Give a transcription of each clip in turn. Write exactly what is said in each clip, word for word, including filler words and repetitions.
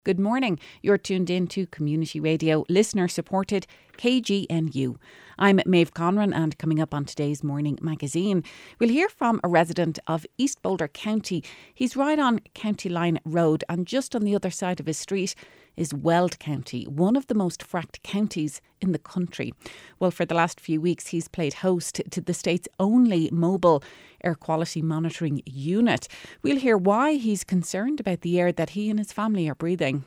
Good morning. You're tuned in to Community Radio, listener supported K G N U. I'm Maeve Conran, and coming up on today's Morning Magazine, we'll hear from a resident of East Boulder County. He's right on County Line Road, and just on the other side of his street is Weld County, one of the most fracked counties in the country. Well, for the last few weeks, he's played host to the state's only mobile air quality monitoring unit. We'll hear why he's concerned about the air that he and his family are breathing.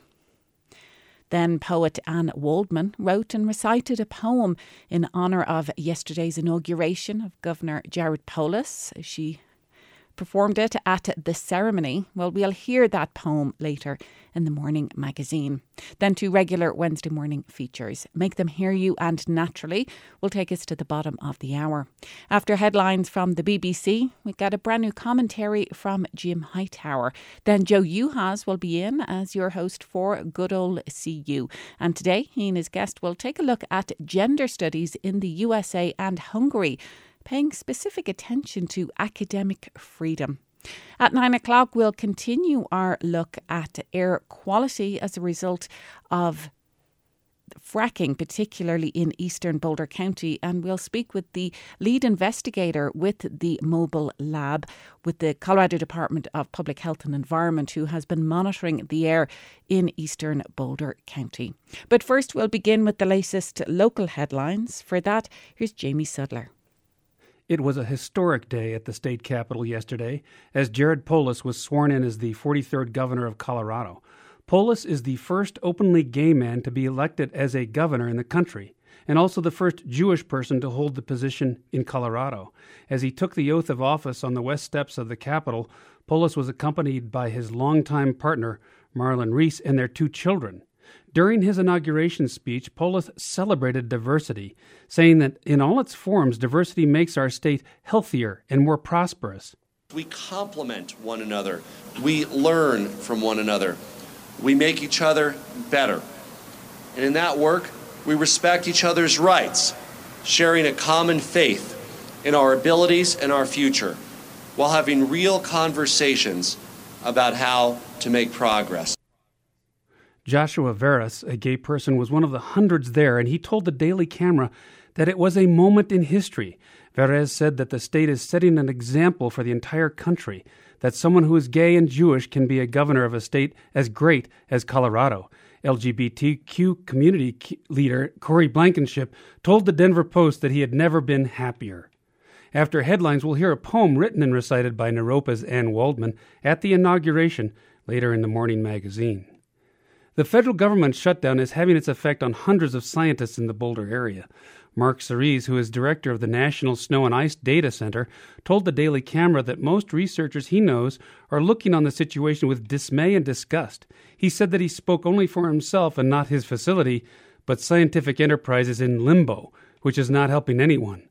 Then poet Anne Waldman wrote and recited a poem in honour of yesterday's inauguration of Governor Jared Polis. She performed it at the ceremony. Well, we'll hear that poem later in the Morning Magazine. Then two regular Wednesday morning features, Make Them Hear You and Naturally, will take us to the bottom of the hour. After headlines from the B B C, we got a brand new commentary from Jim Hightower. Then Joe Uhas will be in as your host for Good Old C U. And today, he and his guest will take a look at gender studies in the U S A and Hungary, paying specific attention to academic freedom. At nine o'clock, we'll continue our look at air quality as a result of fracking, particularly in eastern Boulder County, and we'll speak with the lead investigator with the mobile lab with the Colorado Department of Public Health and Environment, who has been monitoring the air in eastern Boulder County. But first, we'll begin with the latest local headlines. For that, here's Jamie Sudler. It was a historic day at the state capitol yesterday as Jared Polis was sworn in as the forty-third governor of Colorado. Polis is the first openly gay man to be elected as a governor in the country, and also the first Jewish person to hold the position in Colorado. As he took the oath of office on the west steps of the Capitol, Polis was accompanied by his longtime partner, Marlon Reese, and their two children. During his inauguration speech, Polis celebrated diversity, saying that in all its forms, diversity makes our state healthier and more prosperous. We complement one another. We learn from one another. We make each other better. And in that work, we respect each other's rights, sharing a common faith in our abilities and our future, while having real conversations about how to make progress. Joshua Veras, a gay person, was one of the hundreds there, and he told the Daily Camera that it was a moment in history. Veras said that the state is setting an example for the entire country, that someone who is gay and Jewish can be a governor of a state as great as Colorado. L G B T Q community leader Corey Blankenship told the Denver Post that he had never been happier. After headlines, we'll hear a poem written and recited by Naropa's Anne Waldman at the inauguration later in the Morning Magazine. The federal government shutdown is having its effect on hundreds of scientists in the Boulder area. Mark Cerise, who is director of the National Snow and Ice Data Center, told the Daily Camera that most researchers he knows are looking on the situation with dismay and disgust. He said that he spoke only for himself and not his facility, but scientific enterprise is in limbo, which is not helping anyone.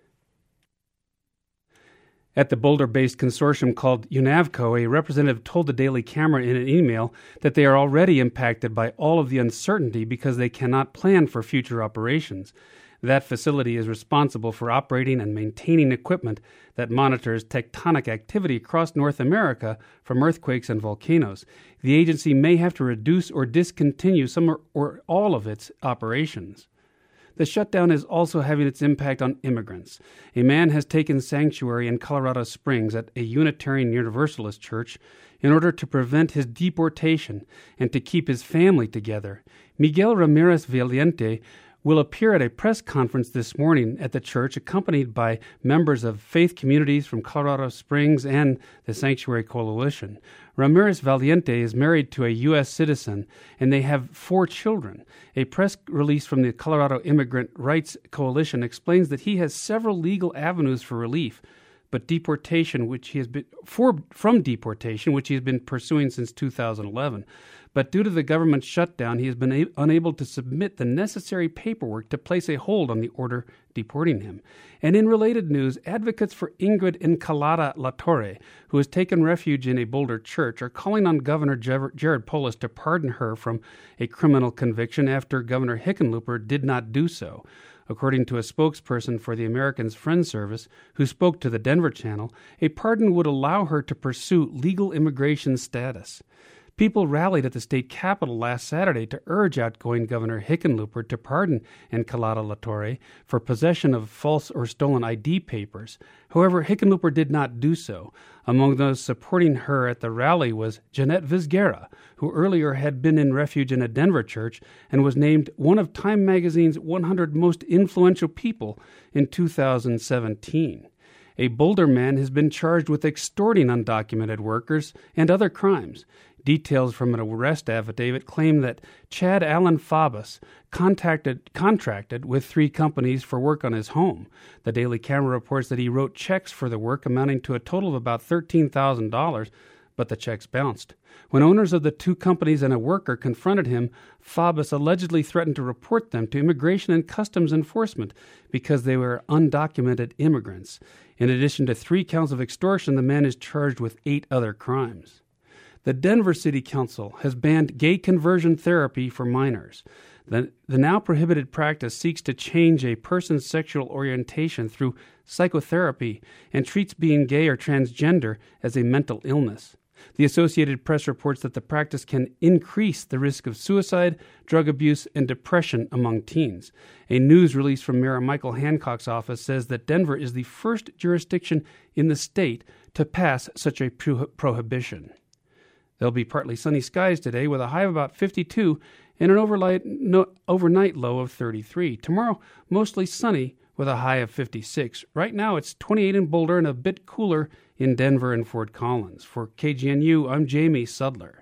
At the Boulder-based consortium called UNAVCO, a representative told the Daily Camera in an email that they are already impacted by all of the uncertainty because they cannot plan for future operations. That facility is responsible for operating and maintaining equipment that monitors tectonic activity across North America from earthquakes and volcanoes. The agency may have to reduce or discontinue some or, or all of its operations. The shutdown is also having its impact on immigrants. A man has taken sanctuary in Colorado Springs at a Unitarian Universalist church in order to prevent his deportation and to keep his family together. Miguel Ramirez Valiente will appear at a press conference this morning at the church, accompanied by members of faith communities from Colorado Springs and the Sanctuary Coalition. Ramirez Valiente is married to a U S citizen, and they have four children. A press release from the Colorado Immigrant Rights Coalition explains that he has several legal avenues for relief, but deportation, which he has been for from deportation, which he has been pursuing since two thousand eleven. But due to the government shutdown, he has been a- unable to submit the necessary paperwork to place a hold on the order deporting him. And in related news, advocates for Ingrid Encalada Latorre, who has taken refuge in a Boulder church, are calling on Governor Jer- Jared Polis to pardon her from a criminal conviction after Governor Hickenlooper did not do so. According to a spokesperson for the Americans Friends Service, who spoke to the Denver Channel, a pardon would allow her to pursue legal immigration status. People rallied at the state capitol last Saturday to urge outgoing Governor Hickenlooper to pardon Encolada LaTorre for possession of false or stolen I D papers. However, Hickenlooper did not do so. Among those supporting her at the rally was Jeanette Vizguera, who earlier had been in refuge in a Denver church and was named one of Time magazine's one hundred most influential people in two thousand seventeen. A Boulder man has been charged with extorting undocumented workers and other crimes. Details from an arrest affidavit claim that Chad Allen Fabus contacted, contracted with three companies for work on his home. The Daily Camera reports that he wrote checks for the work amounting to a total of about thirteen thousand dollars, but the checks bounced. When owners of the two companies and a worker confronted him, Fabus allegedly threatened to report them to Immigration and Customs Enforcement because they were undocumented immigrants. In addition to three counts of extortion, the man is charged with eight other crimes. The Denver City Council has banned gay conversion therapy for minors. The, the now prohibited practice seeks to change a person's sexual orientation through psychotherapy and treats being gay or transgender as a mental illness. The Associated Press reports that the practice can increase the risk of suicide, drug abuse, and depression among teens. A news release from Mayor Michael Hancock's office says that Denver is the first jurisdiction in the state to pass such a pro- prohibition. There'll be partly sunny skies today with a high of about fifty-two and an overnight, no, overnight low of thirty-three. Tomorrow, mostly sunny with a high of fifty-six. Right now, it's twenty-eight in Boulder and a bit cooler in Denver and Fort Collins. For K G N U, I'm Jamie Sudler.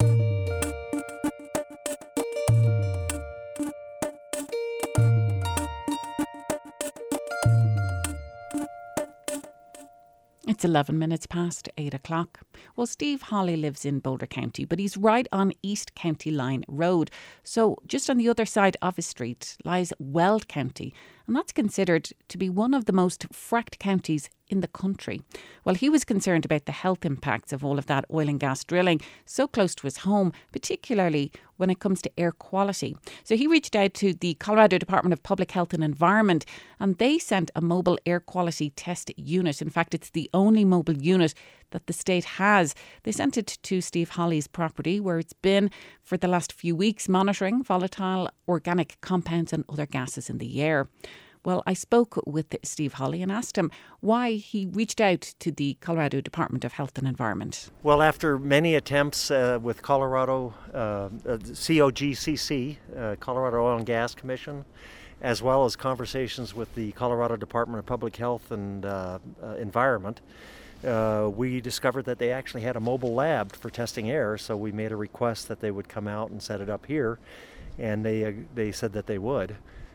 It's eleven minutes past eight o'clock. Well, Steve Holly lives in Boulder County, but he's right on East County Line Road. So just on the other side of his street lies Weld County, and that's considered to be one of the most fracked counties in the country. Well, he was concerned about the health impacts of all of that oil and gas drilling so close to his home, particularly when it comes to air quality. So he reached out to the Colorado Department of Public Health and Environment, and they sent a mobile air quality test unit. In fact, it's the only mobile unit that the state has. They sent it to Steve Holly's property, where it's been for the last few weeks monitoring volatile organic compounds and other gases in the air. Well, I spoke with Steve Holly and asked him why he reached out to the Colorado Department of Health and Environment. Well, after many attempts uh, with Colorado, uh, uh, C O G C C, uh, Colorado Oil and Gas Commission, as well as conversations with the Colorado Department of Public Health and uh, uh, Environment, uh, we discovered that they actually had a mobile lab for testing air, so we made a request that they would come out and set it up here, and they uh, they said that they would.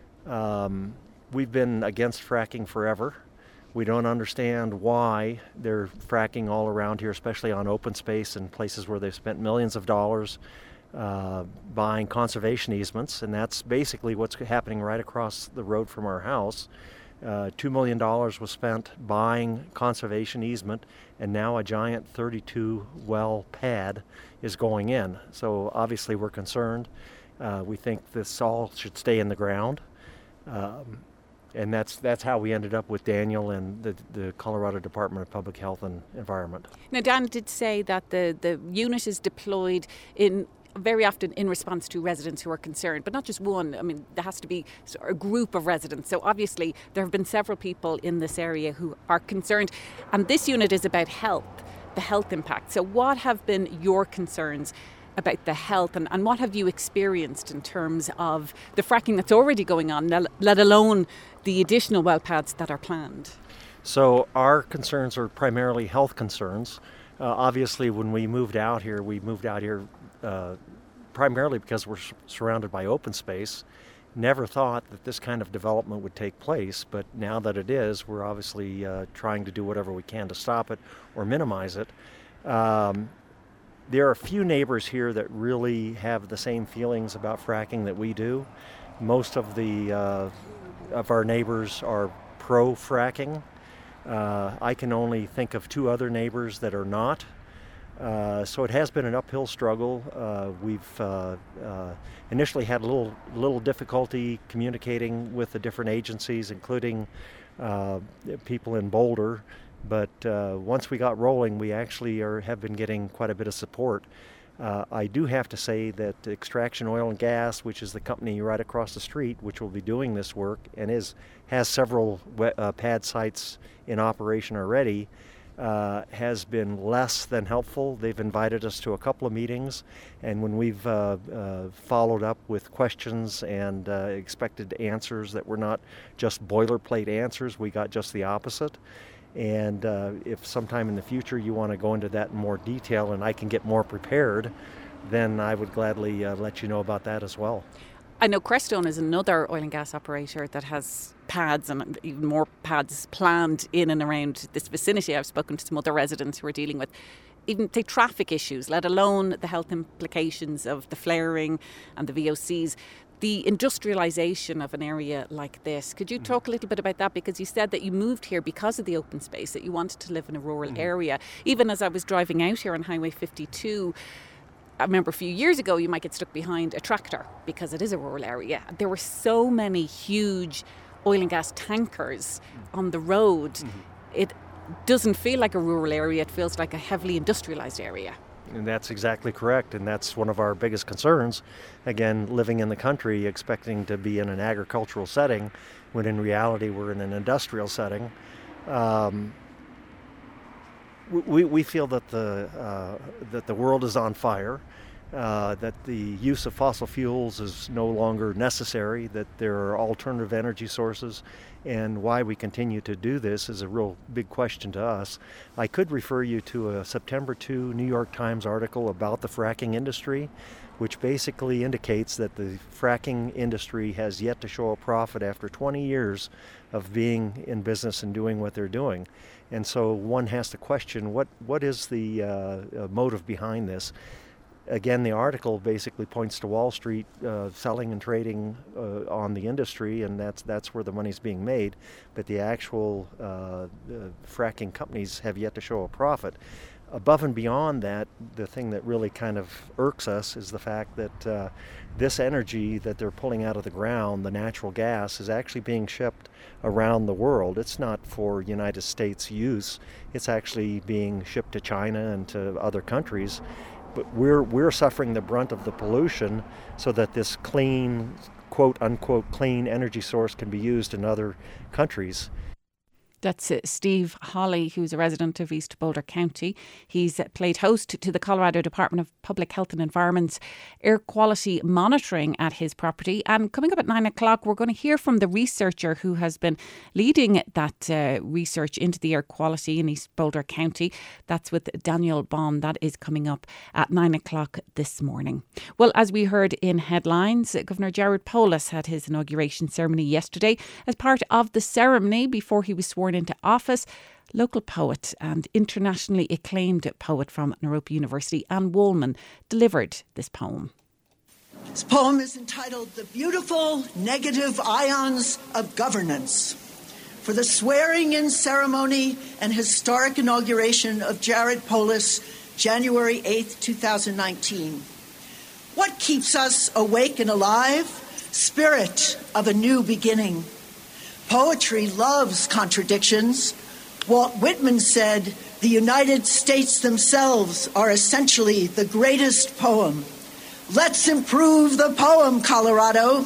Um, We've been against fracking forever. We don't understand why they're fracking all around here, especially on open space and places where they've spent millions of dollars uh, buying conservation easements, and that's basically what's happening right across the road from our house. Uh, Two million dollars was spent buying conservation easement, and now a giant thirty-two well pad is going in. So obviously we're concerned. Uh, we think this all should stay in the ground. Um, And that's that's how we ended up with Daniel and the, the Colorado Department of Public Health and Environment. Now, Dan did say that the, the unit is deployed in very often in response to residents who are concerned, but not just one. I mean, there has to be a group of residents. So obviously there have been several people in this area who are concerned. And this unit is about health, the health impact. So what have been your concerns about the health, and, and what have you experienced in terms of the fracking that's already going on, let alone the additional well pads that are planned? So our concerns are primarily health concerns. Uh, obviously, when we moved out here, we moved out here uh, primarily because we're surrounded by open space. Never thought that this kind of development would take place, but now that it is, we're obviously uh, trying to do whatever we can to stop it or minimize it. Um, There are a few neighbors here that really have the same feelings about fracking that we do. Most of the uh, of our neighbors are pro-fracking. Uh, I can only think of two other neighbors that are not. Uh, so it has been an uphill struggle. Uh, we've uh, uh, initially had a little little difficulty communicating with the different agencies, including uh, people in Boulder. But uh, once we got rolling, we actually are, have been getting quite a bit of support. Uh, I do have to say that Extraction Oil and Gas, which is the company right across the street, which will be doing this work and is has several uh, pad sites in operation already, uh, has been less than helpful. They've invited us to a couple of meetings, and when we've uh, uh, followed up with questions and uh, expected answers that were not just boilerplate answers, we got just the opposite. And uh, if sometime in the future you want to go into that in more detail and I can get more prepared, then I would gladly uh, let you know about that as well. I know Crestone is another oil and gas operator that has pads and even more pads planned in and around this vicinity. I've spoken to some other residents who are dealing with even the traffic issues, let alone the health implications of the flaring and the V O Cs. The industrialisation of an area like this. Could you talk a little bit about that? Because you said that you moved here because of the open space, that you wanted to live in a rural mm-hmm. area. Even as I was driving out here on Highway fifty-two, I remember a few years ago you might get stuck behind a tractor because it is a rural area. There were so many huge oil and gas tankers on the road. Mm-hmm. It doesn't feel like a rural area, it feels like a heavily industrialised area. And that's exactly correct, and that's one of our biggest concerns. Again, living in the country, expecting to be in an agricultural setting, when in reality we're in an industrial setting. Um, we, we feel that the, uh, that the world is on fire, uh, that the use of fossil fuels is no longer necessary, that there are alternative energy sources, and why we continue to do this is a real big question to us. I could refer you to a September second New York Times article about the fracking industry, which basically indicates that the fracking industry has yet to show a profit after twenty years of being in business and doing what they're doing. And so one has to question what, what is the uh, motive behind this. Again, the article basically points to Wall Street uh, selling and trading uh, on the industry, and that's that's where the money's being made. But the actual uh, uh, fracking companies have yet to show a profit. Above and beyond that, the thing that really kind of irks us is the fact that uh, this energy that they're pulling out of the ground, the natural gas, is actually being shipped around the world. It's not for United States use. It's actually being shipped to China and to other countries. But we're we're suffering the brunt of the pollution so that this clean, quote unquote, clean energy source can be used in other countries. That's uh, Steve Holly, who's a resident of East Boulder County. He's uh, played host to the Colorado Department of Public Health and Environment's air quality monitoring at his property. And coming up at nine o'clock, we're going to hear from the researcher who has been leading that uh, research into the air quality in East Boulder County. That's with Daniel Bond. That is coming up at nine o'clock this morning. Well, as we heard in headlines, Governor Jared Polis had his inauguration ceremony yesterday. As part of the ceremony, before he was sworn into office, local poet and internationally acclaimed poet from Naropa University, Anne Woolman, delivered this poem. This poem is entitled The Beautiful Negative Ions of Governance, for the swearing-in ceremony and historic inauguration of Jared Polis, January eighth, twenty nineteen. What keeps us awake and alive? Spirit of a new beginning. Poetry loves contradictions. Walt Whitman said, the United States themselves are essentially the greatest poem. Let's improve the poem, Colorado.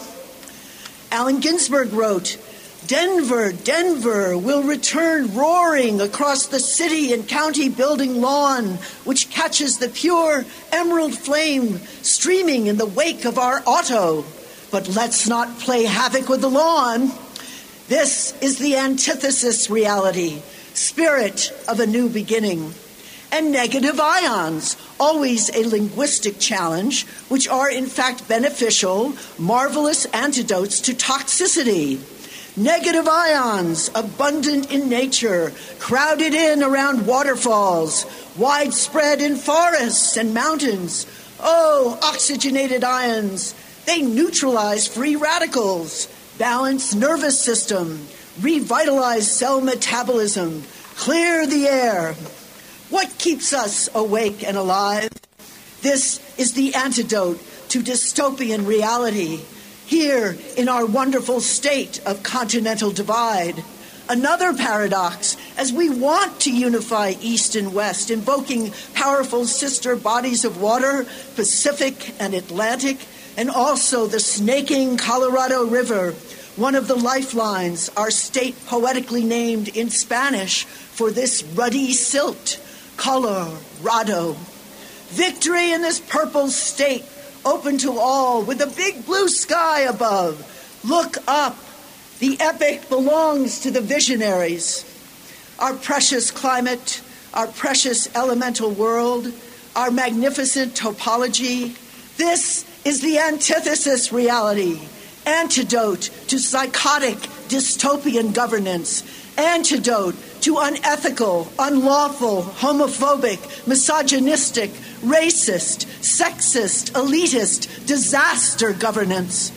Allen Ginsberg wrote, Denver, Denver will return roaring across the city and county building lawn, which catches the pure emerald flame streaming in the wake of our auto. But let's not play havoc with the lawn. This is the antithesis reality, spirit of a new beginning. And negative ions, always a linguistic challenge, which are in fact beneficial, marvelous antidotes to toxicity. Negative ions, abundant in nature, crowded in around waterfalls, widespread in forests and mountains. Oh, oxygenated ions, they neutralize free radicals, balance nervous system, revitalize cell metabolism, clear the air. What keeps us awake and alive? This is the antidote to dystopian reality here in our wonderful state of continental divide. Another paradox, as we want to unify East and West, invoking powerful sister bodies of water, Pacific and Atlantic, and also the snaking Colorado River, one of the lifelines our state poetically named in Spanish for this ruddy silt, Colorado. Victory in this purple state, open to all, with a big blue sky above. Look up. The epic belongs to the visionaries. Our precious climate, our precious elemental world, our magnificent topology. This is the antithesis reality, antidote to psychotic dystopian governance, antidote to unethical, unlawful, homophobic, misogynistic, racist, sexist, elitist, disaster governance.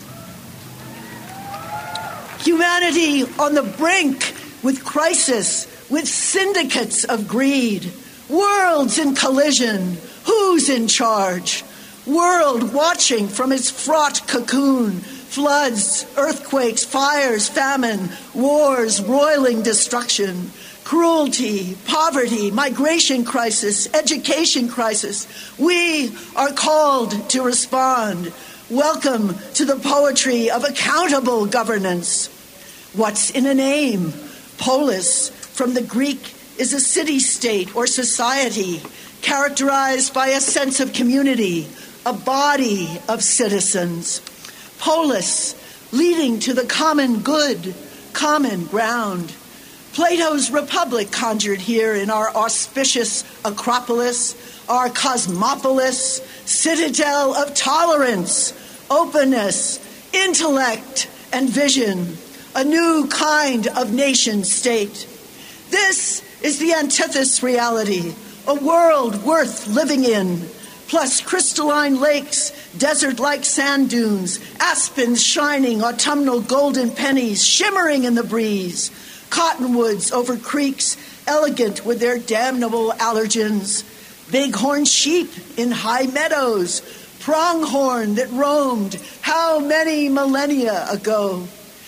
Humanity on the brink with crisis, with syndicates of greed, worlds in collision, who's in charge? World watching from its fraught cocoon, floods, earthquakes, fires, famine, wars, roiling destruction, cruelty, poverty, migration crisis, education crisis. We are called to respond. Welcome to the poetry of accountable governance. What's in a name? Polis, from the Greek, is a city-state or society characterized by a sense of community, a body of citizens. Polis, leading to the common good, common ground. Plato's Republic conjured here in our auspicious Acropolis, our cosmopolis, citadel of tolerance, openness, intellect, and vision, a new kind of nation-state. This is the antithesis reality, a world worth living in, plus crystalline lakes, desert-like sand dunes, aspens shining, autumnal golden pennies shimmering in the breeze, cottonwoods over creeks, elegant with their damnable allergens, bighorn sheep in high meadows, pronghorn that roamed how many millennia ago,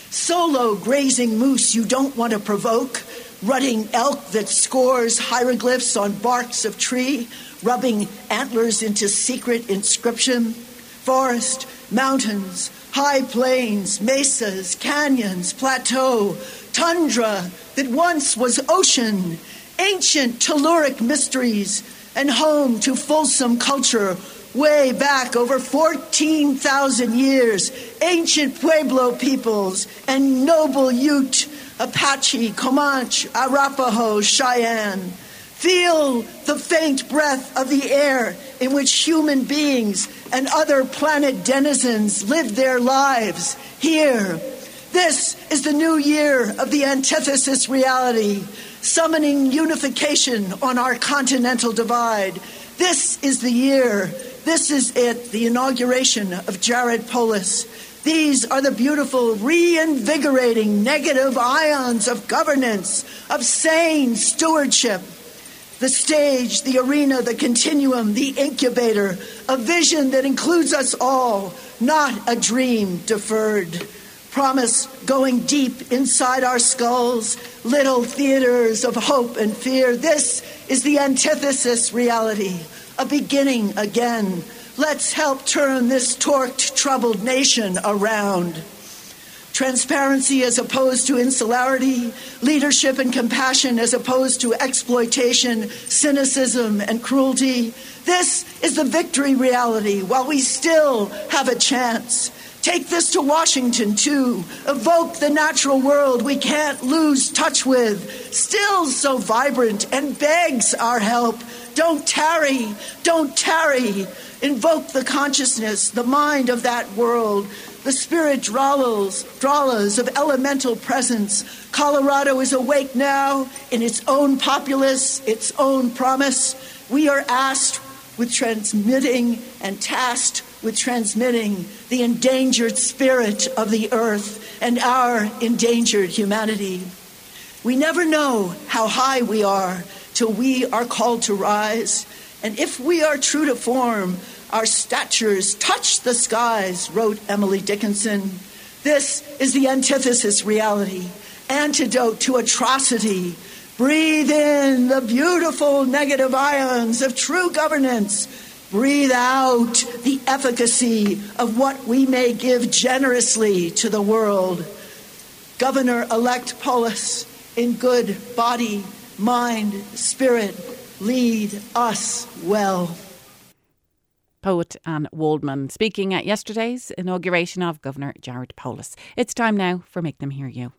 solo grazing moose you don't want to provoke, rutting elk that scores hieroglyphs on barks of tree, rubbing antlers into secret inscription, forest, mountains, high plains, mesas, canyons, plateau, tundra that once was ocean, ancient telluric mysteries, and home to fulsome culture way back over fourteen thousand years, ancient Pueblo peoples and noble Ute, Apache, Comanche, Arapaho, Cheyenne. Feel the faint breath of the air in which human beings and other planet denizens live their lives here. This is the new year of the antithesis reality, summoning unification on our continental divide. This is the year, this is it, the inauguration of Jared Polis. These are the beautiful, reinvigorating negative ions of governance, of sane stewardship. The stage, the arena, the continuum, the incubator, a vision that includes us all, not a dream deferred. Promise going deep inside our skulls, little theaters of hope and fear. This is the antithesis reality, a beginning again. Let's help turn this torqued, troubled nation around. Transparency as opposed to insularity, leadership and compassion as opposed to exploitation, cynicism and cruelty. This is the victory reality while we still have a chance. Take this to Washington, too. Evoke the natural world we can't lose touch with, still so vibrant and begs our help. Don't tarry, don't tarry. Invoke the consciousness, the mind of that world, the spirit dralas, dralas of elemental presence. Colorado is awake now in its own populace, its own promise. We are asked with transmitting and tasked with transmitting the endangered spirit of the earth and our endangered humanity. We never know how high we are till we are called to rise. And if we are true to form, our statures touch the skies, wrote Emily Dickinson. This is the antithesis reality. antidote to atrocity. Breathe in the beautiful negative ions of true governance. Breathe out the efficacy of what we may give generously to the world. Governor-elect Polis, in good body, mind, spirit, lead us well. Poet Anne Waldman speaking at yesterday's inauguration of Governor Jared Polis. It's time now for Make Them Hear You.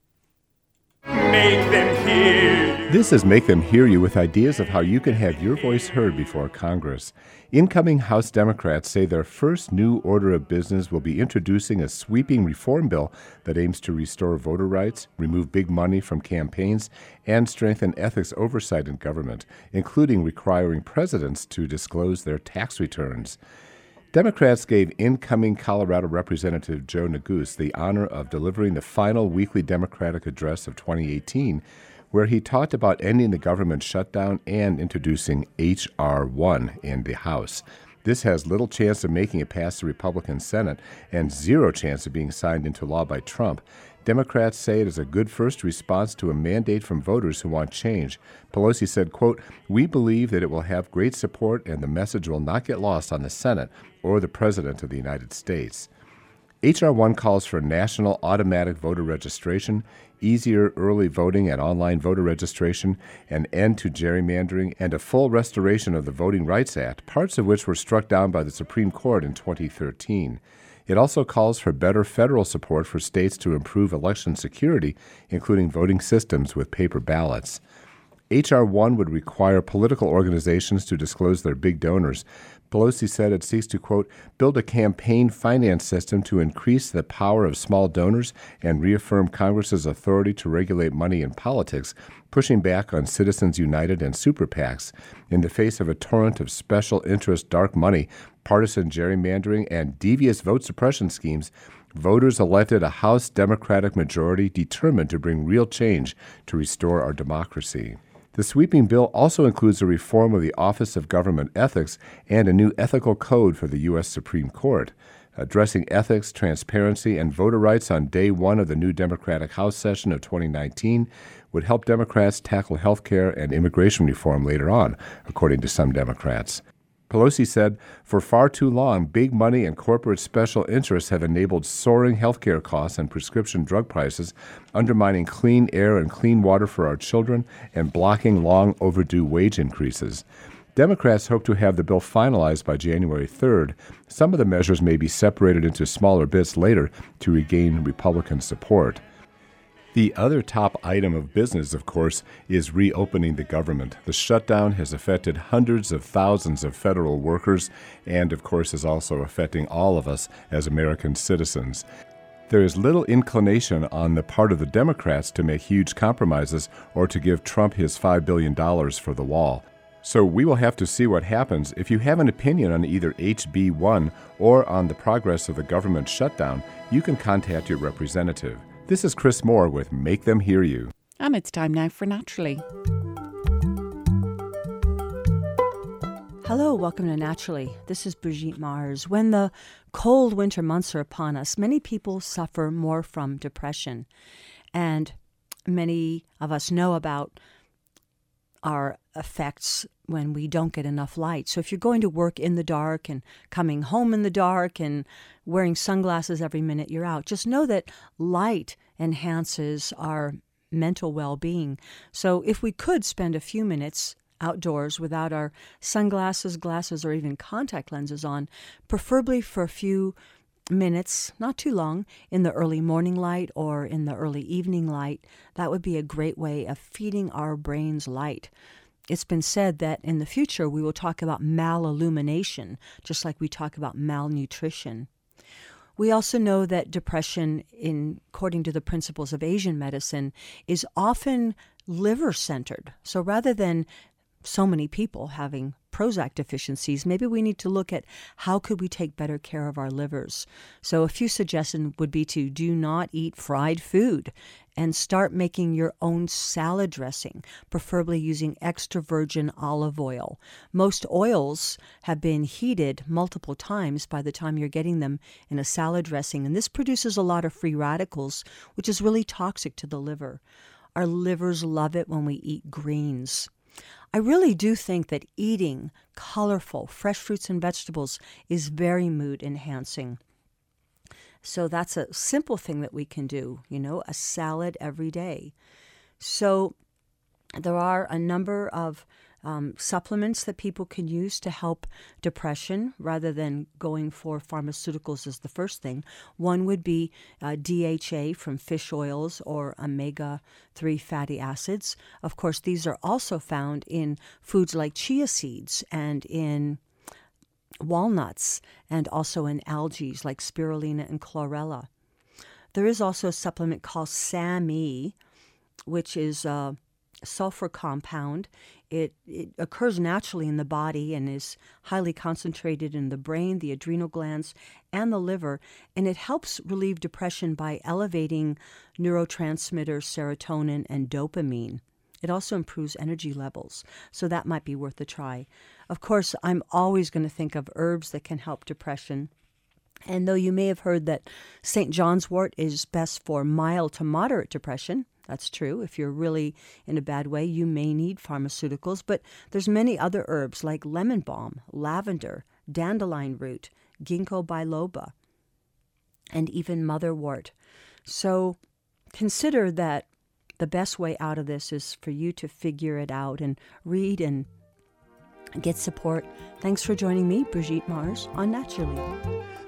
Make them hear you. This is Make Them Hear You, with ideas of how you can have your voice heard before Congress. Incoming House Democrats say their first new order of business will be introducing a sweeping reform bill that aims to restore voter rights, remove big money from campaigns, and strengthen ethics oversight in government, including requiring presidents to disclose their tax returns. Democrats gave incoming Colorado Representative Joe Neguse the honor of delivering the final weekly Democratic address of twenty eighteen, where he talked about ending the government shutdown and introducing H R one in the House. This has little chance of making it past the Republican Senate and zero chance of being signed into law by Trump. Democrats say it is a good first response to a mandate from voters who want change. Pelosi said, quote, "We believe that it will have great support and the message will not get lost on the Senate or the President of the United States." H R one calls for national automatic voter registration, easier early voting and online voter registration, an end to gerrymandering, and a full restoration of the Voting Rights Act, parts of which were struck down by the Supreme Court in twenty thirteen. It also calls for better federal support for states to improve election security, including voting systems with paper ballots. H R one would require political organizations to disclose their big donors. Pelosi said it seeks to, quote, "build a campaign finance system to increase the power of small donors and reaffirm Congress's authority to regulate money in politics, pushing back on Citizens United and super PACs in the face of a torrent of special interest dark money, partisan gerrymandering, and devious vote suppression schemes. Voters elected a House Democratic majority determined to bring real change to restore our democracy." The sweeping bill also includes a reform of the Office of Government Ethics and a new ethical code for the U S Supreme Court. Addressing ethics, transparency, and voter rights on day one of the new Democratic House session of twenty nineteen would help Democrats tackle health care and immigration reform later on, according to some Democrats. Pelosi said, "For far too long, big money and corporate special interests have enabled soaring health care costs and prescription drug prices, undermining clean air and clean water for our children, and blocking long overdue wage increases." Democrats hope to have the bill finalized by January third. Some of the measures may be separated into smaller bits later to regain Republican support. The other top item of business, of course, is reopening the government. The shutdown has affected hundreds of thousands of federal workers and, of course, is also affecting all of us as American citizens. There is little inclination on the part of the Democrats to make huge compromises or to give Trump his five billion dollars for the wall. So we will have to see what happens. If you have an opinion on either H B one or on the progress of the government shutdown, you can contact your representative. This is Chris Moore with Make Them Hear You. And it's time now for Naturally. Hello, welcome to Naturally. This is Brigitte Mars. When the cold winter months are upon us, many people suffer more from depression. And many of us know about our effects when we don't get enough light. So if you're going to work in the dark and coming home in the dark and wearing sunglasses every minute you're out, just know that light enhances our mental well-being. So if we could spend a few minutes outdoors without our sunglasses, glasses, or even contact lenses on, preferably for a few minutes, not too long, in the early morning light or in the early evening light, that would be a great way of feeding our brains light. It's been said that in the future we will talk about malillumination, just like we talk about malnutrition. We also know that depression, in, according to the principles of Asian medicine, is often liver-centered. So rather than so many people having Prozac deficiencies, maybe we need to look at how could we take better care of our livers. So a few suggestions would be to do not eat fried food and start making your own salad dressing, preferably using extra virgin olive oil. Most oils have been heated multiple times by the time you're getting them in a salad dressing, and this produces a lot of free radicals, which is really toxic to the liver. Our livers love it when we eat greens. I really do think that eating colorful, fresh fruits and vegetables is very mood enhancing. So that's a simple thing that we can do, you know, a salad every day. So there are a number of um, supplements that people can use to help depression rather than going for pharmaceuticals as the first thing. One would be uh, D H A from fish oils or omega three fatty acids. Of course, these are also found in foods like chia seeds and in walnuts, and also in algae like spirulina and chlorella. There is also a supplement called S A M E, which is a sulfur compound. It, it occurs naturally in the body and is highly concentrated in the brain, the adrenal glands, and the liver, and it helps relieve depression by elevating neurotransmitters serotonin and dopamine. It also improves energy levels, so that might be worth a try. Of course, I'm always going to think of herbs that can help depression. And though you may have heard that Saint John's wort is best for mild to moderate depression, that's true. If you're really in a bad way, you may need pharmaceuticals, but there's many other herbs like lemon balm, lavender, dandelion root, ginkgo biloba, and even motherwort. So consider that the best way out of this is for you to figure it out and read and get support. Thanks for joining me, Brigitte Mars, on Naturally.